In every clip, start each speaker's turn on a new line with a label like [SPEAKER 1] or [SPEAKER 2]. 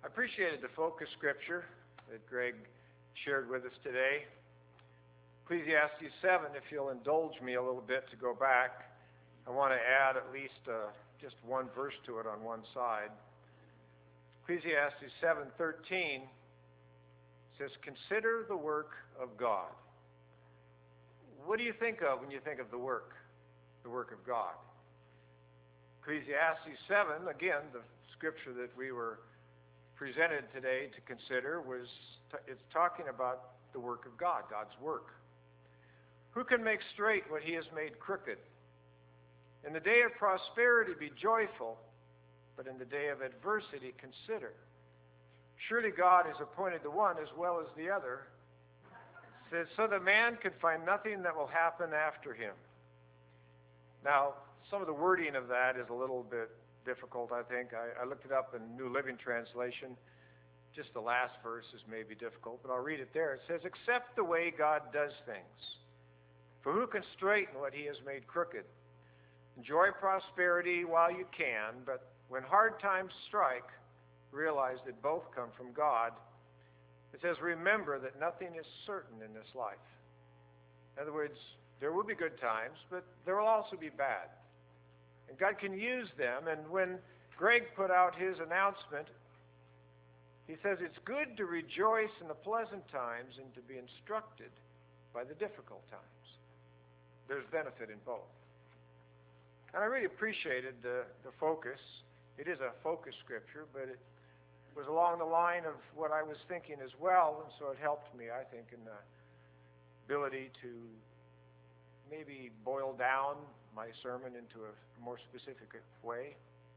[SPEAKER 1] I appreciated the focus scripture that Greg shared with us today. Ecclesiastes 7, if you'll indulge me a little bit to go back, I want to add at least just one verse to it on one side. Ecclesiastes 7:13 says, "Consider the work of God." What do you think of when you think of the work of God? Ecclesiastes 7, again, the scripture that we were presented today to consider, it's talking about the work of God, God's work. Who can make straight what he has made crooked? In the day of prosperity be joyful, but in the day of adversity consider. Surely God has appointed the one as well as the other, says, so that man can find nothing that will happen after him. Now, some of the wording of that is a little bit difficult, I think. I looked it up in New Living Translation. Just the last verse is maybe difficult, but I'll read it there. It says, accept the way God does things. For who can straighten what he has made crooked? Enjoy prosperity while you can, but when hard times strike, realize that both come from God. It says, remember that nothing is certain in this life. In other words, there will be good times, but there will also be bad. And God can use them. And when Greg put out his announcement, he says it's good to rejoice in the pleasant times and to be instructed by the difficult times. There's benefit in both. And I really appreciated the focus. It is a focus scripture, but it was along the line of what I was thinking as well, and so it helped me, I think, in the ability to maybe boil down my sermon into a more specific way.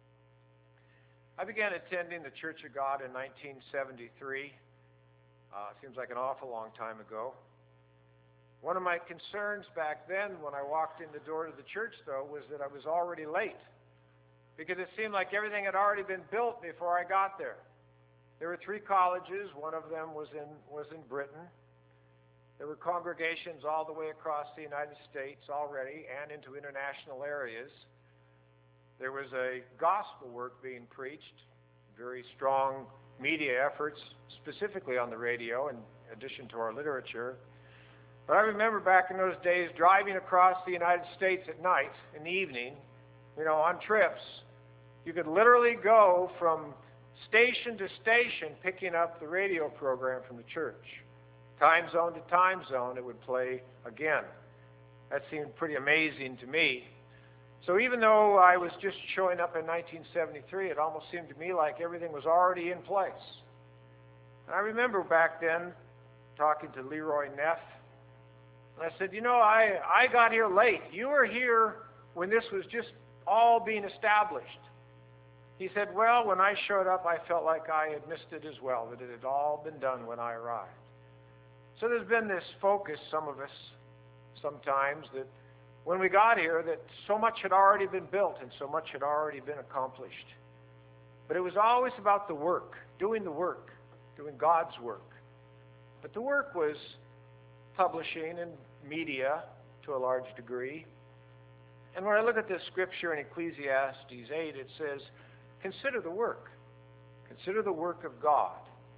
[SPEAKER 1] I began attending the Church of God in 1973. Seems like an awful long time ago. One of my concerns back then when I walked in the door to the church, though, was that I was already late, because it seemed like everything had already been built before I got there. There were 3 colleges. One of them was in Britain. There were congregations all the way across the United States already and into international areas. There was a gospel work being preached, very strong media efforts, specifically on the radio in addition to our literature. But I remember back in those days driving across the United States at night, in the evening, on trips. You could literally go from station to station picking up the radio program from the church. Time zone to time zone, it would play again. That seemed pretty amazing to me. So even though I was just showing up in 1973, it almost seemed to me like everything was already in place. And I remember back then talking to Leroy Neff, and I said, I got here late. You were here when this was just all being established. He said, well, when I showed up, I felt like I had missed it as well, that it had all been done when I arrived. So there's been this focus, some of us, sometimes, that when we got here, that so much had already been built and so much had already been accomplished. But it was always about the work, doing God's work. But the work was publishing and media to a large degree. And when I look at this scripture in Ecclesiastes 8, it says, consider the work. Consider the work of God.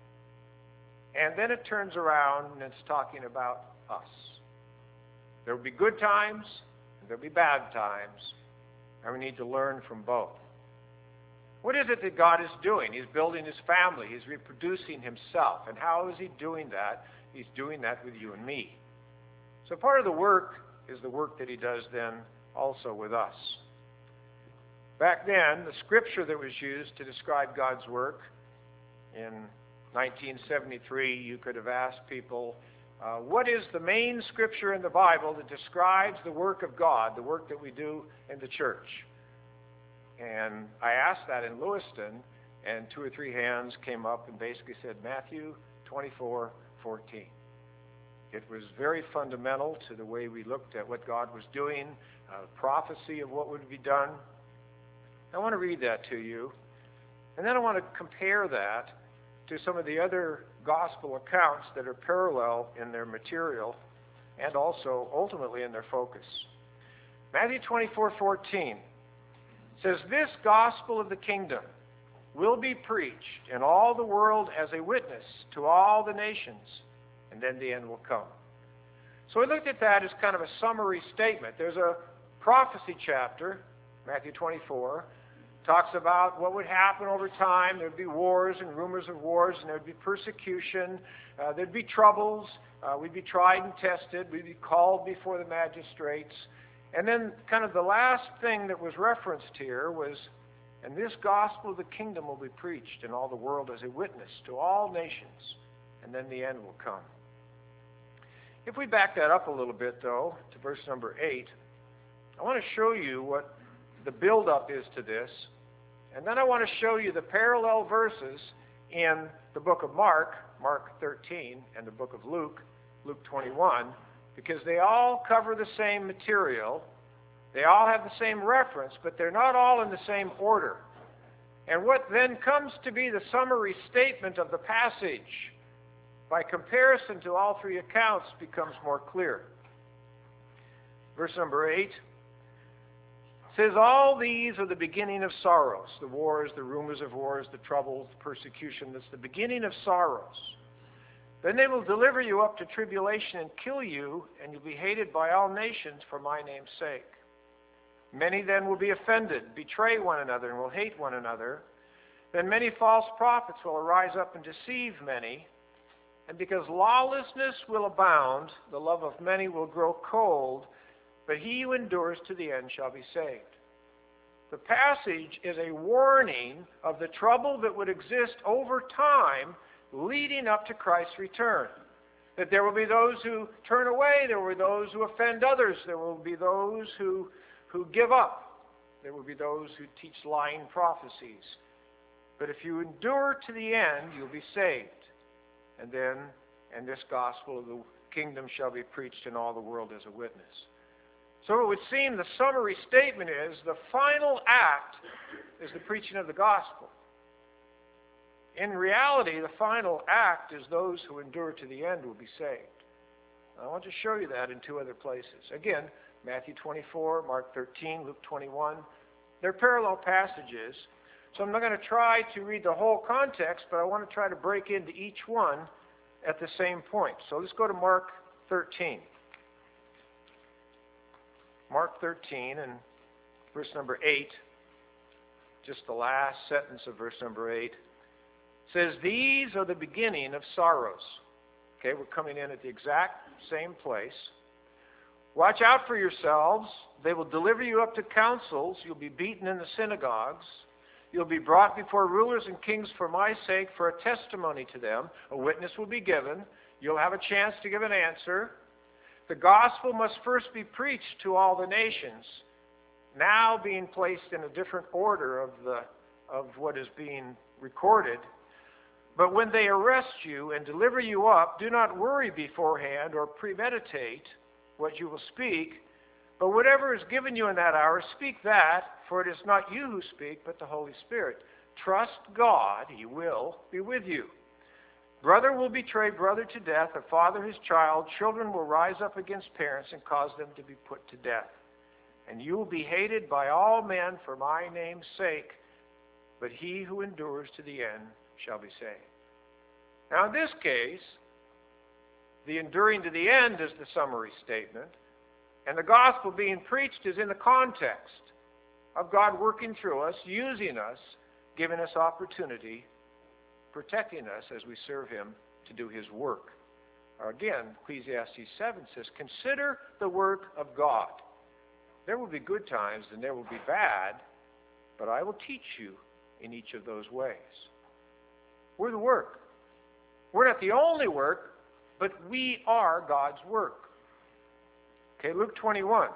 [SPEAKER 1] And then it turns around and it's talking about us. There will be good times and there will be bad times, and we need to learn from both. What is it that God is doing? He's building his family. He's reproducing himself. And how is he doing that? He's doing that with you and me. So part of the work is the work that he does then also with us. Back then, the scripture that was used to describe God's work in 1973, you could have asked people, what is the main scripture in the Bible that describes the work of God, the work that we do in the church? And I asked that in Lewiston, and 2 or 3 hands came up and basically said, Matthew 24:14. It was very fundamental to the way we looked at what God was doing, prophecy of what would be done. I want to read that to you, and then I want to compare that to some of the other gospel accounts that are parallel in their material and also ultimately in their focus. Matthew 24:14 says, this gospel of the kingdom will be preached in all the world as a witness to all the nations, and then the end will come. So we looked at that as kind of a summary statement. There's a prophecy chapter, Matthew 24, talks about what would happen over time. There would be wars and rumors of wars, and there would be persecution. There'd be troubles. We'd be tried and tested. We'd be called before the magistrates. And then kind of the last thing that was referenced here was, and this gospel of the kingdom will be preached in all the world as a witness to all nations, and then the end will come. If we back that up a little bit, though, to verse number 8, I want to show you what the build-up is to this, and then I want to show you the parallel verses in the book of Mark, Mark 13, and the book of Luke, Luke 21, because they all cover the same material. They all have the same reference, but they're not all in the same order. And what then comes to be the summary statement of the passage, by comparison to all three accounts, becomes more clear. Verse number 8 says, all these are the beginning of sorrows, the wars, the rumors of wars, the troubles, the persecution. That's the beginning of sorrows. Then they will deliver you up to tribulation and kill you, and you'll be hated by all nations for my name's sake. Many then will be offended, betray one another, and will hate one another. Then many false prophets will arise up and deceive many. And because lawlessness will abound, the love of many will grow cold, but he who endures to the end shall be saved. The passage is a warning of the trouble that would exist over time leading up to Christ's return. That there will be those who turn away, there will be those who offend others, there will be those who give up, there will be those who teach lying prophecies. But if you endure to the end, you'll be saved. And then, and this gospel of the kingdom shall be preached in all the world as a witness. So it would seem the summary statement is the final act is the preaching of the gospel. In reality, the final act is those who endure to the end will be saved. I want to show you that in two other places. Again, Matthew 24, Mark 13, Luke 21. They're parallel passages. So I'm not going to try to read the whole context, but I want to try to break into each one at the same point. So let's go to Mark 13. Mark 13 and verse number 8, just the last sentence of verse number 8, says, these are the beginning of sorrows. Okay, we're coming in at the exact same place. Watch out for yourselves. They will deliver you up to councils. You'll be beaten in the synagogues. You'll be brought before rulers and kings for my sake, for a testimony to them. A witness will be given. You'll have a chance to give an answer. The gospel must first be preached to all the nations, now being placed in a different order of what is being recorded. But when they arrest you and deliver you up, do not worry beforehand or premeditate what you will speak, but whatever is given you in that hour, speak that, for it is not you who speak, but the Holy Spirit. Trust God, he will be with you. Brother will betray brother to death, a father his child. Children will rise up against parents and cause them to be put to death. And you will be hated by all men for my name's sake, but he who endures to the end shall be saved. Now in this case, the enduring to the end is the summary statement, and the gospel being preached is in the context of God working through us, using us, giving us opportunity, protecting us as we serve him to do his work. Or again, Ecclesiastes 7 says, consider the work of God. There will be good times and there will be bad, but I will teach you in each of those ways. We're the work. We're not the only work, but we are God's work. Okay, Luke 21.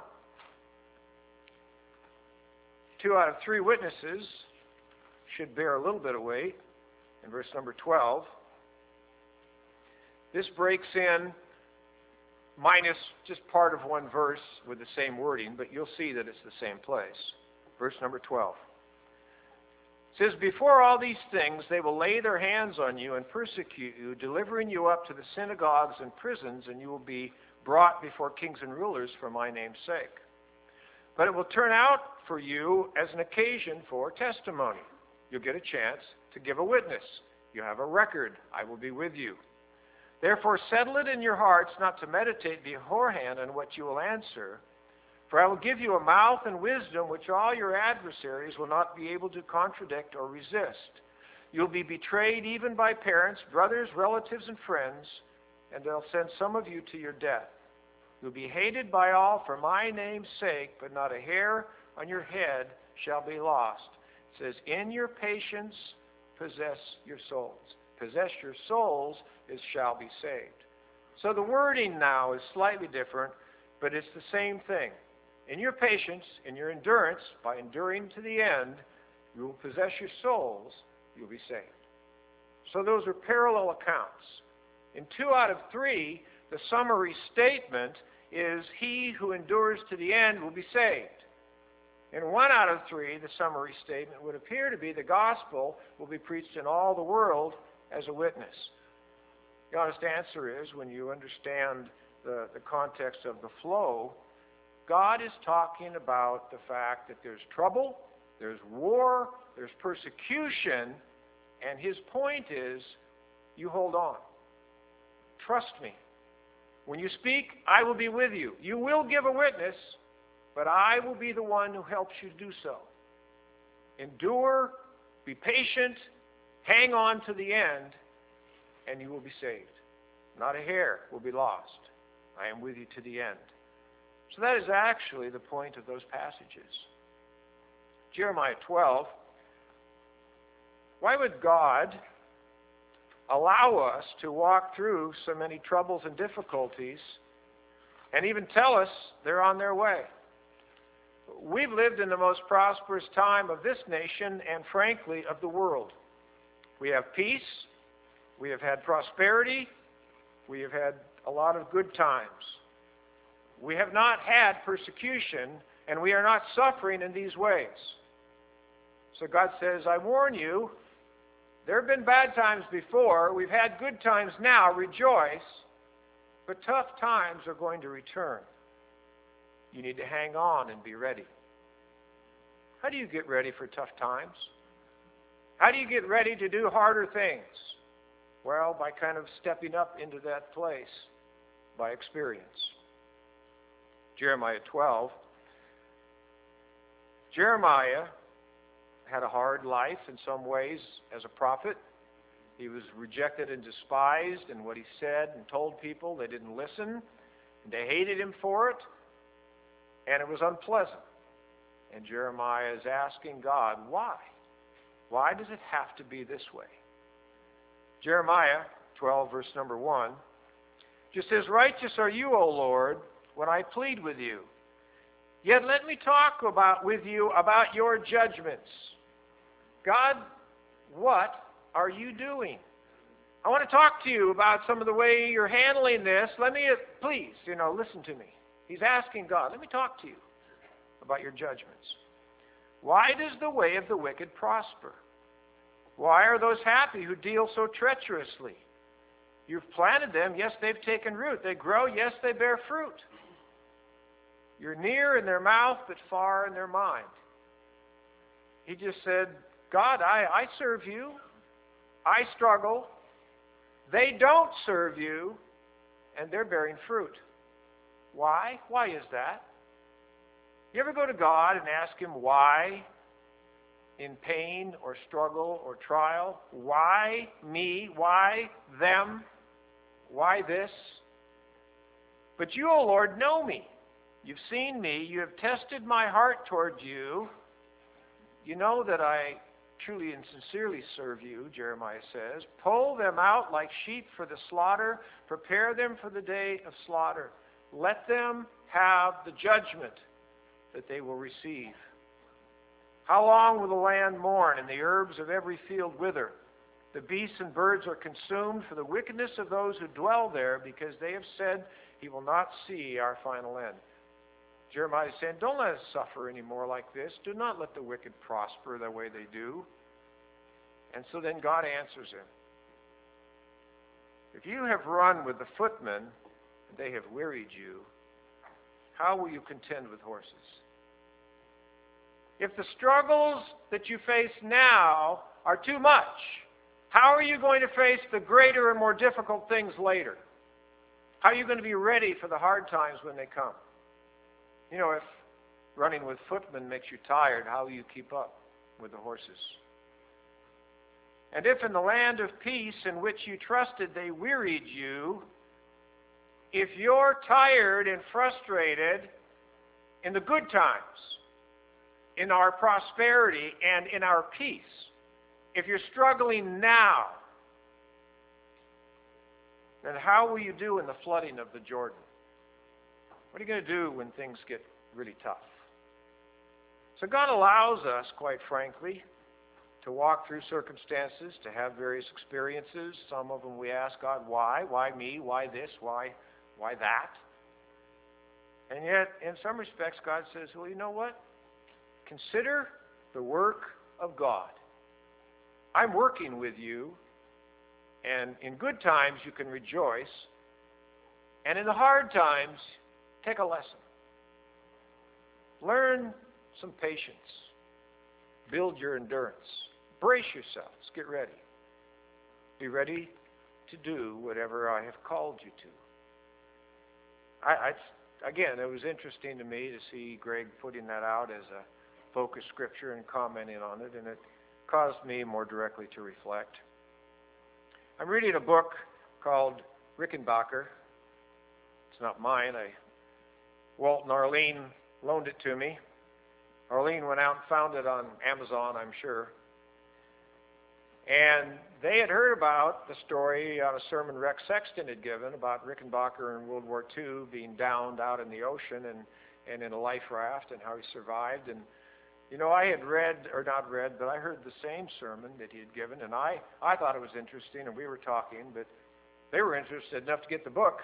[SPEAKER 1] 2 out of 3 witnesses should bear a little bit of weight. In verse number 12, this breaks in minus just part of one verse with the same wording, but you'll see that it's the same place. Verse number 12. It says, before all these things they will lay their hands on you and persecute you, delivering you up to the synagogues and prisons, and you will be brought before kings and rulers for my name's sake. But it will turn out for you as an occasion for testimony. You'll get a chance to give a witness. You have a record. I will be with you. Therefore settle it in your hearts not to meditate beforehand on what you will answer. For I will give you a mouth and wisdom which all your adversaries will not be able to contradict or resist. You'll be betrayed even by parents, brothers, relatives, and friends, and they'll send some of you to your death. You'll be hated by all for my name's sake, but not a hair on your head shall be lost. It says, in your patience possess your souls. Possess your souls is shall be saved. So the wording now is slightly different, but it's the same thing. In your patience, in your endurance, by enduring to the end, you will possess your souls, you'll be saved. So those are parallel accounts. In 2 out of 3, the summary statement is he who endures to the end will be saved. In 1 out of 3, the summary statement would appear to be the gospel will be preached in all the world as a witness. The honest answer is, when you understand the context of the flow, God is talking about the fact that there's trouble, there's war, there's persecution, and his point is, you hold on. Trust me. When you speak, I will be with you. You will give a witness, but I will be the one who helps you do so. Endure, be patient, hang on to the end, and you will be saved. Not a hair will be lost. I am with you to the end. So that is actually the point of those passages. Jeremiah 12. Why would God allow us to walk through so many troubles and difficulties and even tell us they're on their way? We've lived in the most prosperous time of this nation and, frankly, of the world. We have peace. We have had prosperity. We have had a lot of good times. We have not had persecution, and we are not suffering in these ways. So God says, I warn you, there have been bad times before. We've had good times now. Rejoice. But tough times are going to return. You need to hang on and be ready. How do you get ready for tough times? How do you get ready to do harder things? Well, by kind of stepping up into that place by experience. Jeremiah 12. Jeremiah had a hard life in some ways as a prophet. He was rejected and despised in what he said and told people. They didn't listen. And they hated him for it. And it was unpleasant. And Jeremiah is asking God, why? Why does it have to be this way? Jeremiah 12, verse number 1, just says, righteous are you, O Lord, when I plead with you. Yet let me talk with you about your judgments. God, what are you doing? I want to talk to you about some of the way you're handling this. Please, listen to me. He's asking God, let me talk to you about your judgments. Why does the way of the wicked prosper? Why are those happy who deal so treacherously? You've planted them, yes, they've taken root. They grow, yes, they bear fruit. You're near in their mouth, but far in their mind. He just said, God, I serve you. I struggle. They don't serve you, and they're bearing fruit. Why? Why is that? You ever go to God and ask him why in pain or struggle or trial? Why me? Why them? Why this? But you, O Lord, know me. You've seen me. You have tested my heart toward you. You know that I truly and sincerely serve you, Jeremiah says. Pull them out like sheep for the slaughter. Prepare them for the day of slaughter. Let them have the judgment that they will receive. How long will the land mourn and the herbs of every field wither? The beasts and birds are consumed for the wickedness of those who dwell there, because they have said, he will not see our final end. Jeremiah is saying, don't let us suffer anymore like this. Do not let the wicked prosper the way they do. And so then God answers him. If you have run with the footmen, and they have wearied you, how will you contend with horses? If the struggles that you face now are too much, how are you going to face the greater and more difficult things later? How are you going to be ready for the hard times when they come? You know, if running with footmen makes you tired, how will you keep up with the horses? And if in the land of peace in which you trusted they wearied you, if you're tired and frustrated in the good times, in our prosperity and in our peace, if you're struggling now, then how will you do in the flooding of the Jordan? What are you going to do when things get really tough? So God allows us, quite frankly, to walk through circumstances, to have various experiences. Some of them we ask God, why? Why me? Why this? Why that? And yet, in some respects, God says, well, you know what? Consider the work of God. I'm working with you, and in good times you can rejoice, and in the hard times, take a lesson. Learn some patience. Build your endurance. Brace yourselves. Get ready. Be ready to do whatever I have called you to. Again, it was interesting to me to see Greg putting that out as a focus scripture and commenting on it, and it caused me more directly to reflect. I'm reading a book called Rickenbacker. It's not mine. Walt and Arlene loaned it to me. Arlene went out and found it on Amazon, I'm sure. And they had heard about the story on a sermon Rex Sexton had given about Rickenbacker in World War II being downed out in the ocean and in a life raft and how he survived. And, you know, I had but I heard the same sermon that he had given, and I thought it was interesting, and we were talking, but they were interested enough to get the book.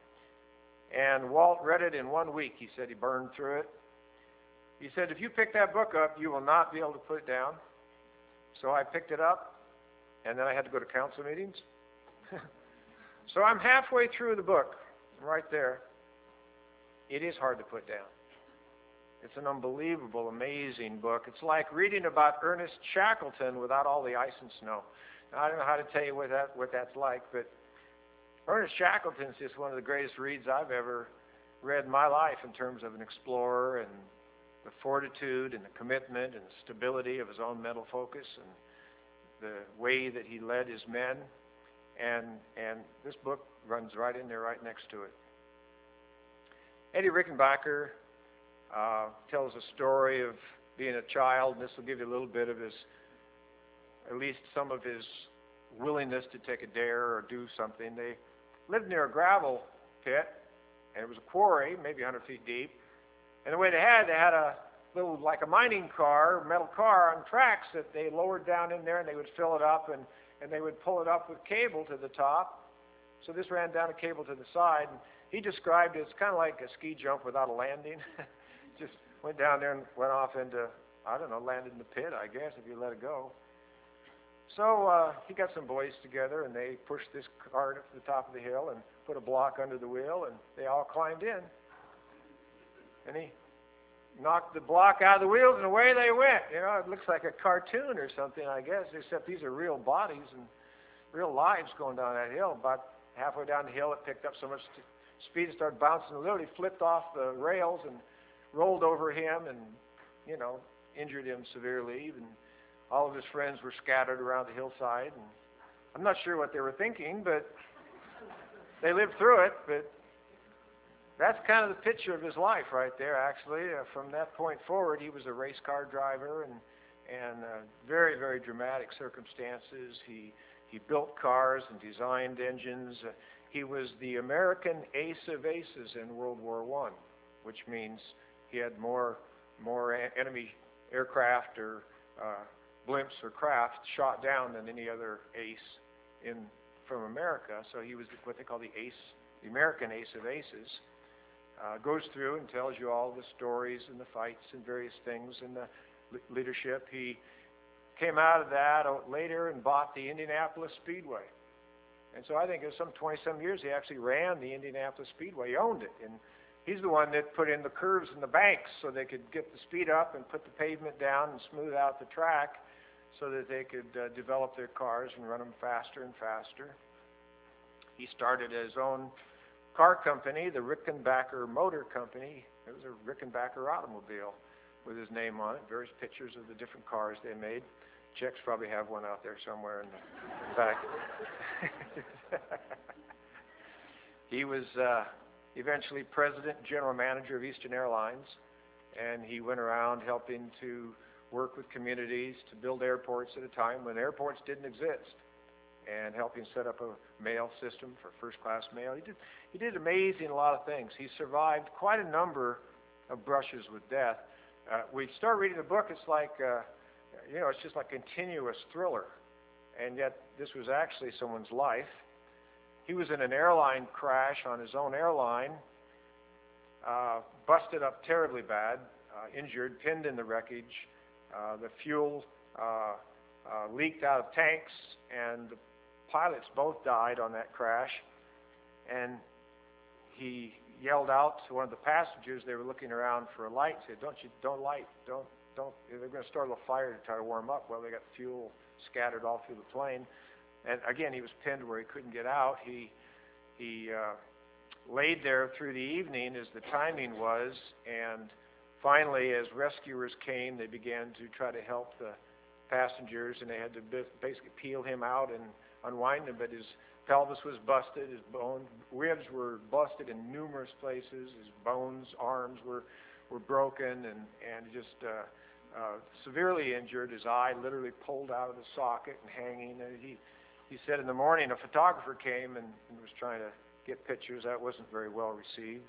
[SPEAKER 1] And Walt read it in 1 week. He said he burned through it. He said, if you pick that book up, you will not be able to put it down. So I picked it up, and then I had to go to council meetings. So I'm halfway through the book, right there. It is hard to put down. It's an unbelievable, amazing book. It's like reading about Ernest Shackleton without all the ice and snow. Now, I don't know how to tell you what that's like, but Ernest Shackleton is just one of the greatest reads I've ever read in my life in terms of an explorer and the fortitude and the commitment and the stability of his own mental focus and the way that he led his men. And this book runs right in there, right next to it. Eddie Rickenbacker tells a story of being a child, and this will give you a little bit of his, at least some of his willingness to take a dare or do something. They lived near a gravel pit, and it was a quarry, maybe 100 feet deep. And the way they had a little, like a mining car, metal car on tracks that they lowered down in there, and they would fill it up, and they would pull it up with cable to the top. So this ran down a cable to the side, and he described it as kind of like a ski jump without a landing. Just went down there and went off into, I don't know, landed in the pit, I guess, if you let it go. So he got some boys together, and they pushed this cart up to the top of the hill and put a block under the wheel, and they all climbed in. And he knocked the block out of the wheels, and away they went. You know, it looks like a cartoon or something, I guess, except these are real bodies and real lives going down that hill. About halfway down the hill, it picked up so much speed it started bouncing. It literally flipped off the rails and rolled over him and, you know, injured him severely. And all of his friends were scattered around the hillside. And I'm not sure what they were thinking, but they lived through it. But that's kind of the picture of his life right there, actually. From that point forward, he was a race car driver and very, very dramatic circumstances. He built cars and designed engines. He was the American ace of aces in World War I, which means he had more enemy aircraft or blimps or craft shot down than any other ace from America. So he was what they call the American ace of aces. Goes through and tells you all the stories and the fights and various things and the leadership. He came out of that later and bought the Indianapolis Speedway. And so I think it was some 20-some years he actually ran the Indianapolis Speedway. He owned it. And he's the one that put in the curves and the banks so they could get the speed up and put the pavement down and smooth out the track so that they could develop their cars and run them faster and faster. He started his own car company, the Rickenbacker Motor Company. It was a Rickenbacker automobile with his name on it, various pictures of the different cars they made. Czechs probably have one out there somewhere in the back. He was eventually president and general manager of Eastern Airlines, and he went around helping to work with communities to build airports at a time when airports didn't exist, and helping set up a mail system for first-class mail. He did amazing a lot of things. He survived quite a number of brushes with death. We start reading the book, it's like, it's just like a continuous thriller, and yet this was actually someone's life. He was in an airline crash on his own airline, busted up terribly bad, injured, pinned in the wreckage. The fuel leaked out of tanks, and the pilots both died on that crash. And he yelled out to one of the passengers. They were looking around for a light. Said, "Don't light. Don't. They're going to start a fire to try to warm up." Well, they got fuel scattered all through the plane. And again, he was pinned where he couldn't get out. He laid there through the evening as the timing was, and finally, as rescuers came, they began to try to help the passengers, and they had to basically peel him out and unwind him. But his pelvis was busted, his ribs were busted in numerous places, his bones, arms were broken, and just severely injured. His eye literally pulled out of the socket and hanging. And he said in the morning a photographer came and was trying to get pictures. That wasn't very well received.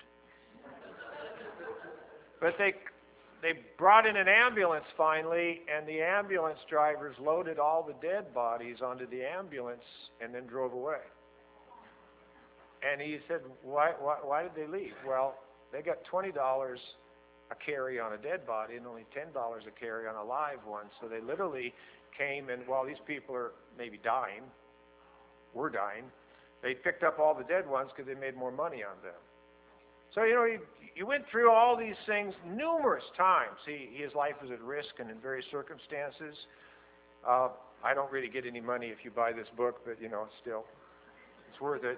[SPEAKER 1] But they brought in an ambulance finally, and the ambulance drivers loaded all the dead bodies onto the ambulance and then drove away. And he said, why did they leave? Well, they got $20 a carry on a dead body and only $10 a carry on a live one. So they literally came, and while these people are maybe were dying, they picked up all the dead ones because they made more money on them. So, he went through all these things numerous times. His life was at risk and in various circumstances. I don't really get any money if you buy this book, but, still, it's worth it.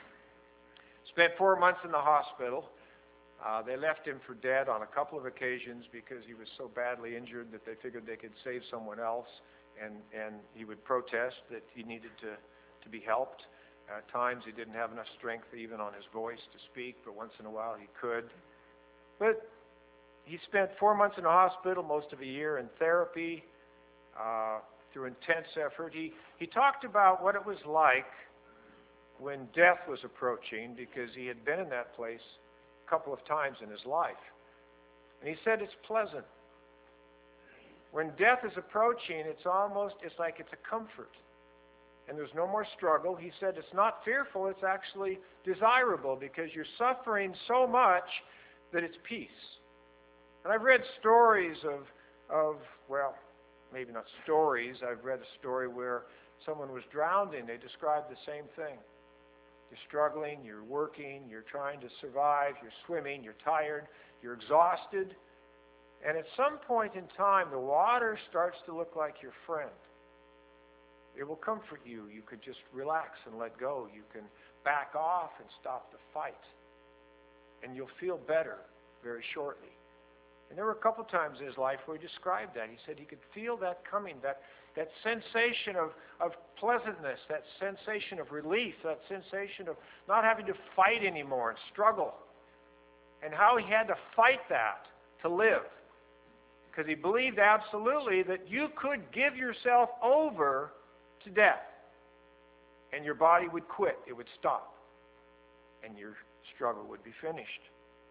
[SPEAKER 1] Spent 4 months in the hospital. They left him for dead on a couple of occasions because he was so badly injured that they figured they could save someone else, and he would protest that he needed to be helped. At times he didn't have enough strength even on his voice to speak, but once in a while he could. But he spent 4 months in the hospital, most of a year in therapy, through intense effort. He talked about what it was like when death was approaching, because he had been in that place a couple of times in his life. And he said it's pleasant. When death is approaching, it's like it's a comfort. And there's no more struggle. He said it's not fearful, it's actually desirable, because you're suffering so much that it's peace. And I've read stories of maybe not stories. I've read a story where someone was drowning. They described the same thing. You're struggling, you're working, you're trying to survive, you're swimming, you're tired, you're exhausted. And at some point in time, the water starts to look like your friend. It will comfort you. You could just relax and let go. You can back off and stop the fight. And you'll feel better very shortly. And there were a couple times in his life where he described that. He said he could feel that coming, that sensation of pleasantness, that sensation of relief, that sensation of not having to fight anymore and struggle. And how he had to fight that to live. Because he believed absolutely that you could give yourself over to death, and your body would quit. It would stop, and your struggle would be finished.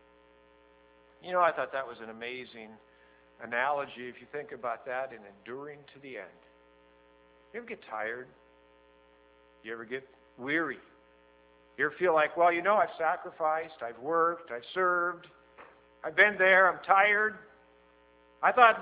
[SPEAKER 1] I thought that was an amazing analogy if you think about that, in enduring to the end. You ever get tired? You ever get weary? You ever feel like, I've sacrificed, I've worked, I've served, I've been there, I'm tired. I thought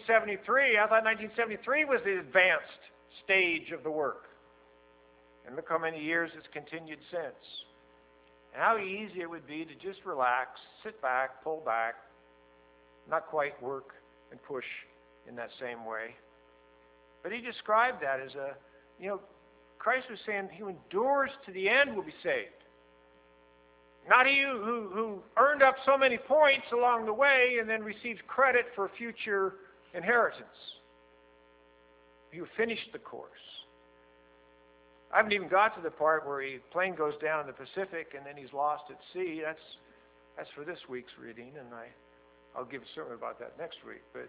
[SPEAKER 1] 1973 was the advanced stage of the work. And look how many years it's continued since. And how easy it would be to just relax, sit back, pull back, not quite work and push in that same way. But he described that as Christ was saying who endures to the end will be saved. Not he who earned up so many points along the way and then received credit for future inheritance. He who finished the course. I haven't even got to the part where the plane goes down in the Pacific and then he's lost at sea. That's for this week's reading, and I'll give a sermon about that next week. But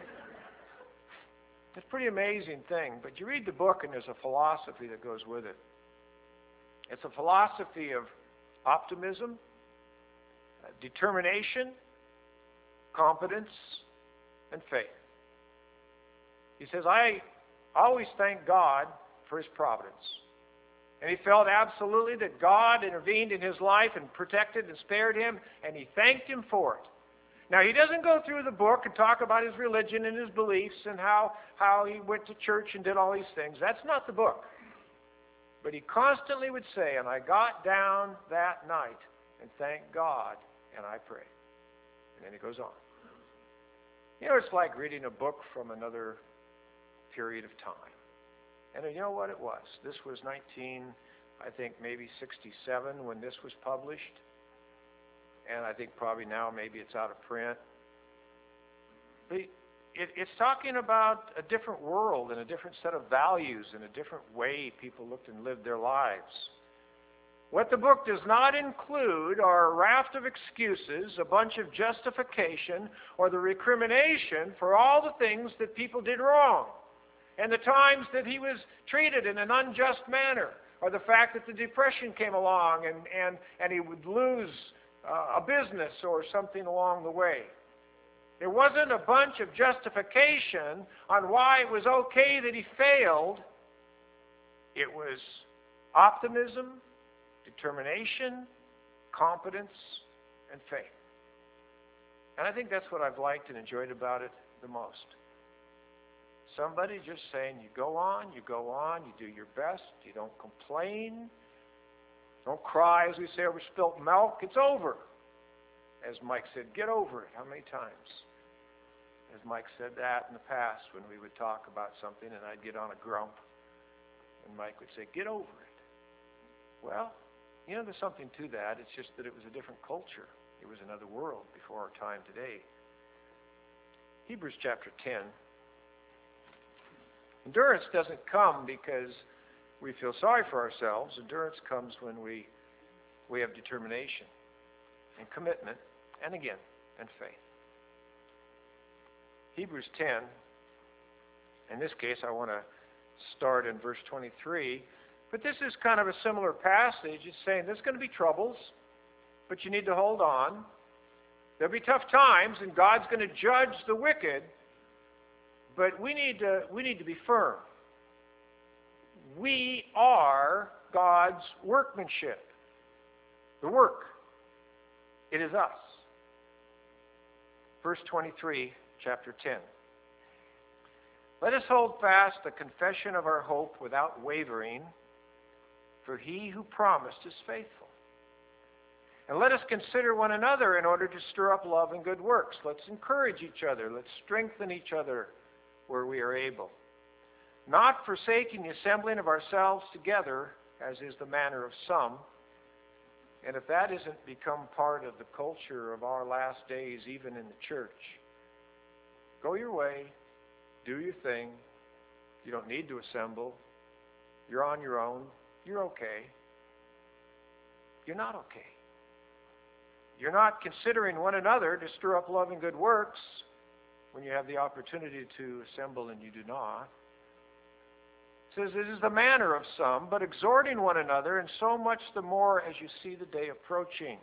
[SPEAKER 1] it's a pretty amazing thing. But you read the book and there's a philosophy that goes with it. It's a philosophy of optimism, determination, competence, and faith. He says, I always thank God for his providence. And he felt absolutely that God intervened in his life and protected and spared him, and he thanked him for it. Now, he doesn't go through the book and talk about his religion and his beliefs and how he went to church and did all these things. That's not the book. But he constantly would say, and I got down that night and thanked God, and I prayed. And then he goes on. It's like reading a book from another period of time. And you know what it was? This was maybe 67 when this was published. And I think probably now maybe it's out of print. But it's talking about a different world and a different set of values and a different way people looked and lived their lives. What the book does not include are a raft of excuses, a bunch of justification, or the recrimination for all the things that people did wrong, and the times that he was treated in an unjust manner, or the fact that the Depression came along and he would lose a business or something along the way. There wasn't a bunch of justification on why it was okay that he failed. It was optimism, determination, competence, and faith. And I think that's what I've liked and enjoyed about it the most. Somebody just saying, you go on, you do your best, you don't complain, don't cry, as we say, over spilt milk. It's over. As Mike said, get over it. How many times? As Mike said that in the past when we would talk about something and I'd get on a grump, and Mike would say, get over it. Well, there's something to that. It's just that it was a different culture. It was another world before our time today. Hebrews chapter 10. Endurance doesn't come because we feel sorry for ourselves. Endurance comes when we have determination and commitment, and again, and faith. Hebrews 10, in this case I want to start in verse 23, but this is kind of a similar passage. It's saying there's going to be troubles, but you need to hold on. There'll be tough times, and God's going to judge the wicked, but we need to be firm. We are God's workmanship. The work. It is us. Verse 23, chapter 10. Let us hold fast the confession of our hope without wavering, for he who promised is faithful. And let us consider one another in order to stir up love and good works. Let's encourage each other. Let's strengthen each other where we are able. Not forsaking the assembling of ourselves together, as is the manner of some. And if that isn't become part of the culture of our last days, even in the church, go your way, do your thing. You don't need to assemble. You're on your own. You're okay. You're not okay. You're not considering one another to stir up love and good works when you have the opportunity to assemble and you do not. It says, it is the manner of some, but exhorting one another, and so much the more as you see the day approaching.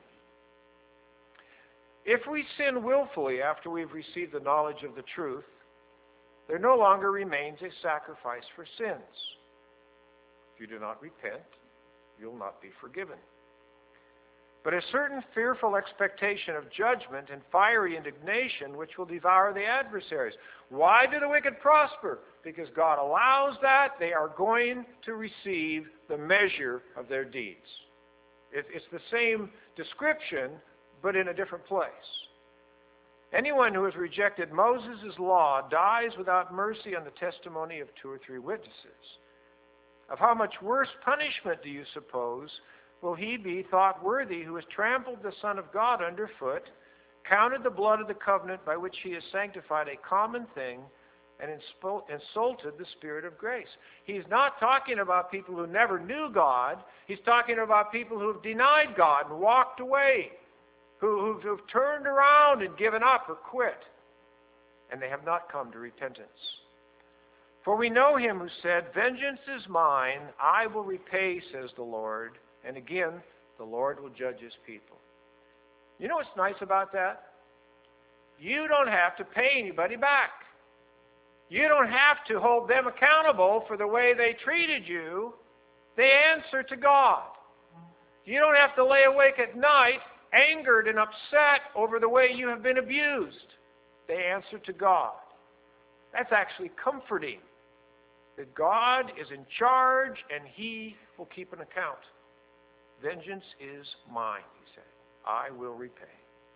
[SPEAKER 1] If we sin willfully after we've received the knowledge of the truth, there no longer remains a sacrifice for sins. If you do not repent, you'll not be forgiven. But a certain fearful expectation of judgment and fiery indignation which will devour the adversaries. Why do the wicked prosper? Because God allows that. They are going to receive the measure of their deeds. It's the same description, but in a different place. Anyone who has rejected Moses' law dies without mercy on the testimony of 2 or 3 witnesses. Of how much worse punishment do you suppose will he be thought worthy who has trampled the Son of God underfoot, counted the blood of the covenant by which he has sanctified a common thing, and insulted the Spirit of grace? He's not talking about people who never knew God. He's talking about people who have denied God and walked away, who've turned around and given up or quit, and they have not come to repentance. For we know him who said, "Vengeance is mine, I will repay, says the Lord." And again, the Lord will judge his people. You know what's nice about that? You don't have to pay anybody back. You don't have to hold them accountable for the way they treated you. They answer to God. You don't have to lay awake at night angered and upset over the way you have been abused. They answer to God. That's actually comforting, that God is in charge and he will keep an account. Vengeance is mine, he said. I will repay.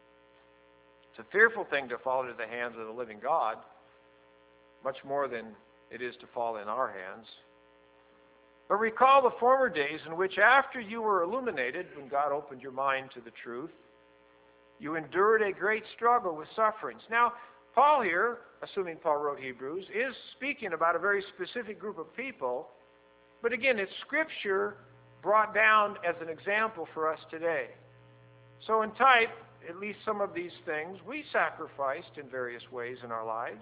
[SPEAKER 1] It's a fearful thing to fall into the hands of the living God, much more than it is to fall in our hands. But recall the former days in which, after you were illuminated, when God opened your mind to the truth, you endured a great struggle with sufferings. Now, Paul here, assuming Paul wrote Hebrews, is speaking about a very specific group of people. But again, it's Scripture brought down as an example for us today. So in type, at least some of these things, we sacrificed in various ways in our lives.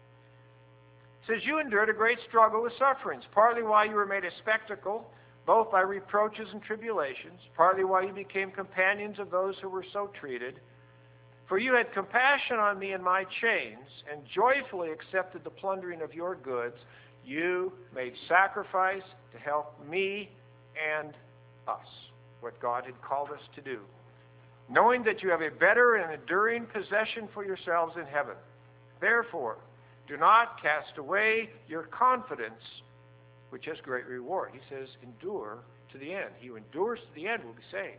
[SPEAKER 1] It says, you endured a great struggle with sufferings, partly while you were made a spectacle, both by reproaches and tribulations, partly while you became companions of those who were so treated. For you had compassion on me in my chains, and joyfully accepted the plundering of your goods. You made sacrifice to help me and us, what God had called us to do, knowing that you have a better and enduring possession for yourselves in heaven. Therefore, do not cast away your confidence, which has great reward. He says, endure to the end. He who endures to the end will be saved.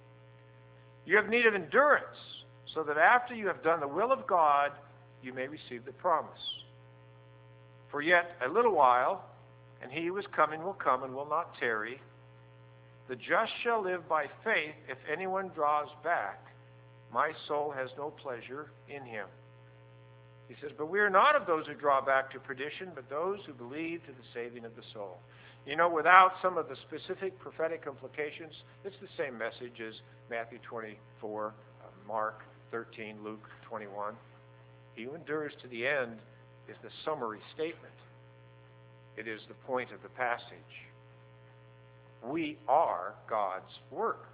[SPEAKER 1] You have need of endurance, so that after you have done the will of God, you may receive the promise. For yet a little while, and he who is coming will come and will not tarry. The just shall live by faith. If anyone draws back, my soul has no pleasure in him. He says, but we are not of those who draw back to perdition, but those who believe to the saving of the soul. You know, without some of the specific prophetic implications, it's the same message as Matthew 24, Mark 13, Luke 21. He who endures to the end is the summary statement. It is the point of the passage. We are God's work.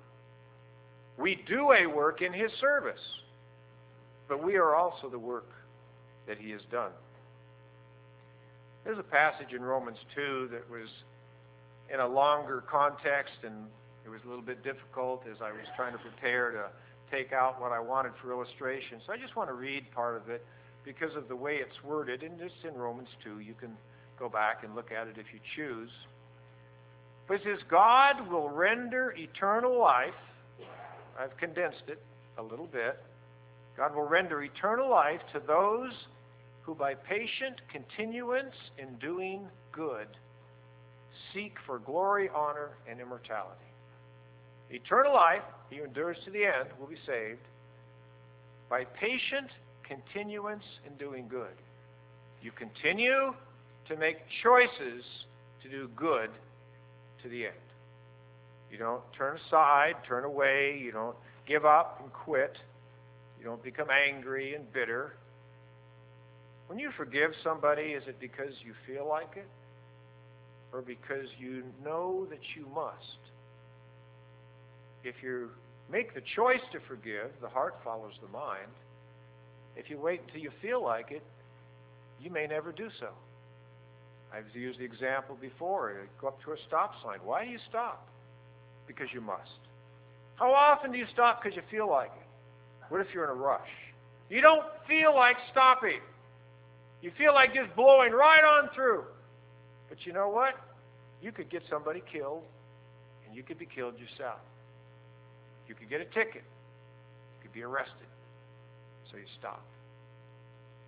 [SPEAKER 1] We do a work in his service, but we are also the work that he has done. There's a passage in Romans 2 that was in a longer context, and it was a little bit difficult as I was trying to prepare to take out what I wanted for illustration. So I just want to read part of it because of the way it's worded, and it's in Romans 2. You can go back and look at it if you choose. But it says, God will render eternal life. I've condensed it a little bit. God will render eternal life to those who by patient continuance in doing good seek for glory, honor, and immortality. Eternal life, he who endures to the end, will be saved by patient continuance in doing good. You continue to make choices to do good to the end. You don't turn aside, turn away. You don't give up and quit. You don't become angry and bitter. When you forgive somebody, is it because you feel like it? Or because you know that you must? If you make the choice to forgive, the heart follows the mind. If you wait until you feel like it, you may never do so. I've used the example before. You go up to a stop sign. Why do you stop? Because you must. How often do you stop because you feel like it? What if you're in a rush? You don't feel like stopping. You feel like just blowing right on through. But you know what? You could get somebody killed, and you could be killed yourself. You could get a ticket. You could be arrested. So you stop.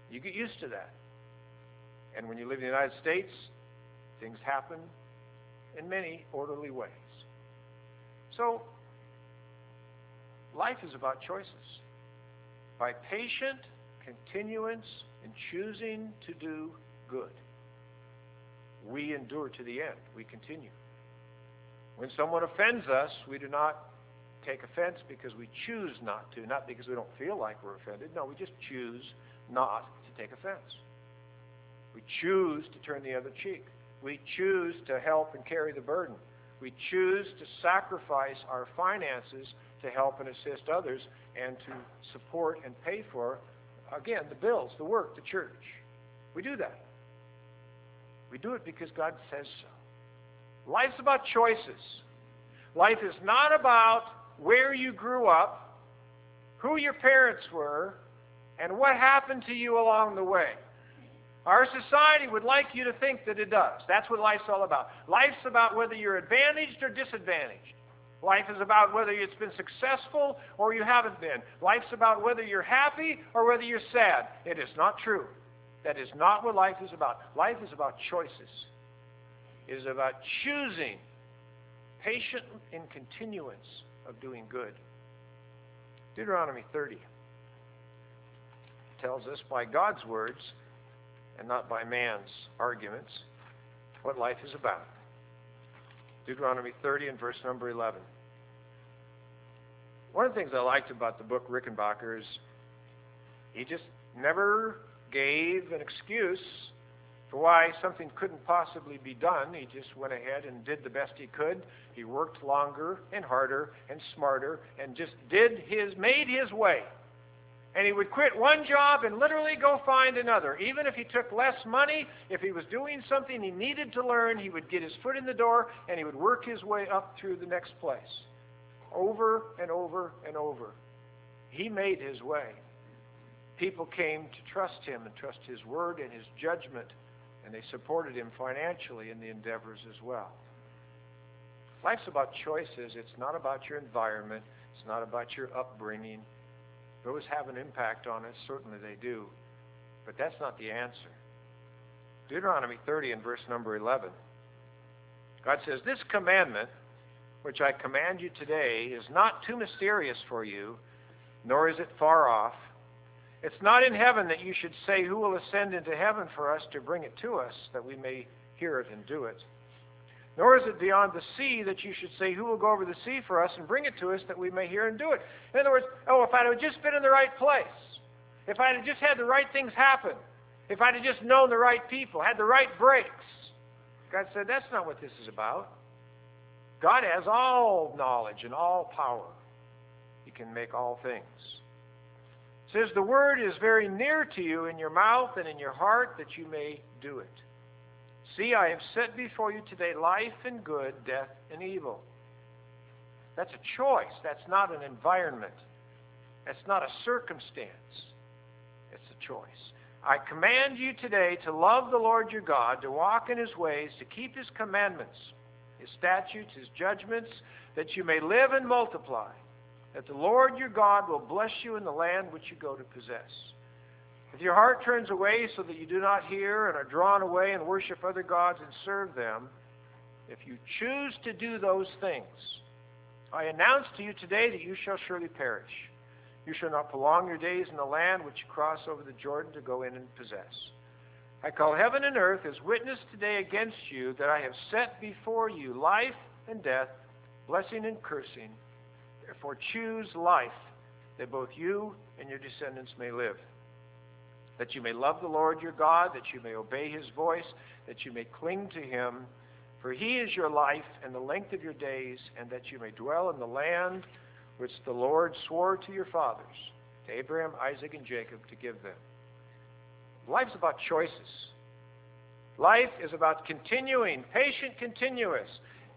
[SPEAKER 1] You get used to that. And when you live in the United States, things happen in many orderly ways. So, life is about choices. By patient continuance in choosing to do good, we endure to the end. We continue. When someone offends us, we do not take offense because we choose not to, not because we don't feel like we're offended. No, we just choose not to take offense. We choose to turn the other cheek. We choose to help and carry the burden. We choose to sacrifice our finances to help and assist others and to support and pay for, again, the bills, the work, the church. We do that. We do it because God says so. Life's about choices. Life is not about where you grew up, who your parents were, and what happened to you along the way. Our society would like you to think that it does. That's what life's all about. Life's about whether you're advantaged or disadvantaged. Life is about whether it's been successful or you haven't been. Life's about whether you're happy or whether you're sad. It is not true. That is not what life is about. Life is about choices. It is about choosing patient in continuance of doing good. Deuteronomy 30 tells us by God's words and not by man's arguments what life is about. Deuteronomy 30 and verse number 11. One of the things I liked about the book Rickenbacker is he just never gave an excuse for why something couldn't possibly be done. He just went ahead and did the best he could. He worked longer and harder and smarter and just made his way. And he would quit one job and literally go find another. Even if he took less money, if he was doing something he needed to learn, he would get his foot in the door and he would work his way up through the next place. Over and over and over. He made his way. People came to trust him and trust his word and his judgment, and they supported him financially in the endeavors as well. Life's about choices. It's not about your environment. It's not about your upbringing. Those have an impact on us. Certainly they do. But that's not the answer. Deuteronomy 30 and verse number 11. God says, "This commandment, which I command you today, is not too mysterious for you, nor is it far off. It's not in heaven that you should say, 'Who will ascend into heaven for us to bring it to us, that we may hear it and do it?' Nor is it beyond the sea that you should say, 'Who will go over the sea for us and bring it to us, that we may hear and do it?'" In other words, if I'd have just been in the right place, if I'd have just had the right things happen, if I'd have just known the right people, had the right breaks. God said, that's not what this is about. God has all knowledge and all power. He can make all things. It says, "The word is very near to you in your mouth and in your heart, that you may do it. See, I have set before you today life and good, death and evil." That's a choice. That's not an environment. That's not a circumstance. It's a choice. "I command you today to love the Lord your God, to walk in his ways, to keep his commandments, his statutes, his judgments, that you may live and multiply, that the Lord your God will bless you in the land which you go to possess. If your heart turns away so that you do not hear and are drawn away and worship other gods and serve them, if you choose to do those things, I announce to you today that you shall surely perish. You shall not prolong your days in the land which you cross over the Jordan to go in and possess. I call heaven and earth as witness today against you, that I have set before you life and death, blessing and cursing. Therefore choose life, that both you and your descendants may live. That you may love the Lord your God, that you may obey his voice, that you may cling to him. For he is your life and the length of your days, and that you may dwell in the land which the Lord swore to your fathers, to Abraham, Isaac, and Jacob, to give them." Life's about choices. Life is about continuing, patient continuance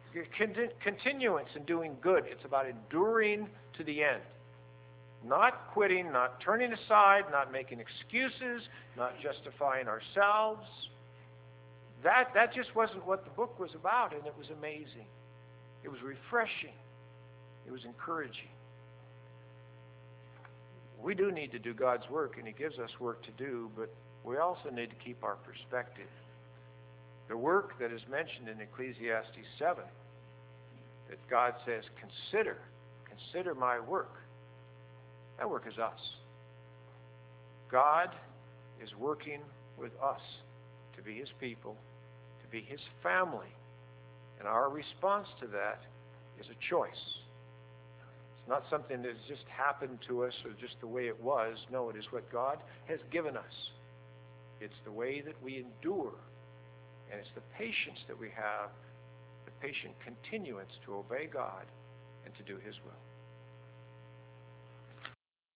[SPEAKER 1] in doing good. It's about enduring to the end. Not quitting, not turning aside, not making excuses, not justifying ourselves. That just wasn't what the book was about, and it was amazing. It was refreshing. It was encouraging. We do need to do God's work, and he gives us work to do, but we also need to keep our perspective. The work that is mentioned in Ecclesiastes 7, that God says, consider my work. That work is us. God is working with us to be his people, to be his family. And our response to that is a choice. It's not something that has just happened to us or just the way it was. No, it is what God has given us. It's the way that we endure. And it's the patience that we have, the patient continuance to obey God and to do his will.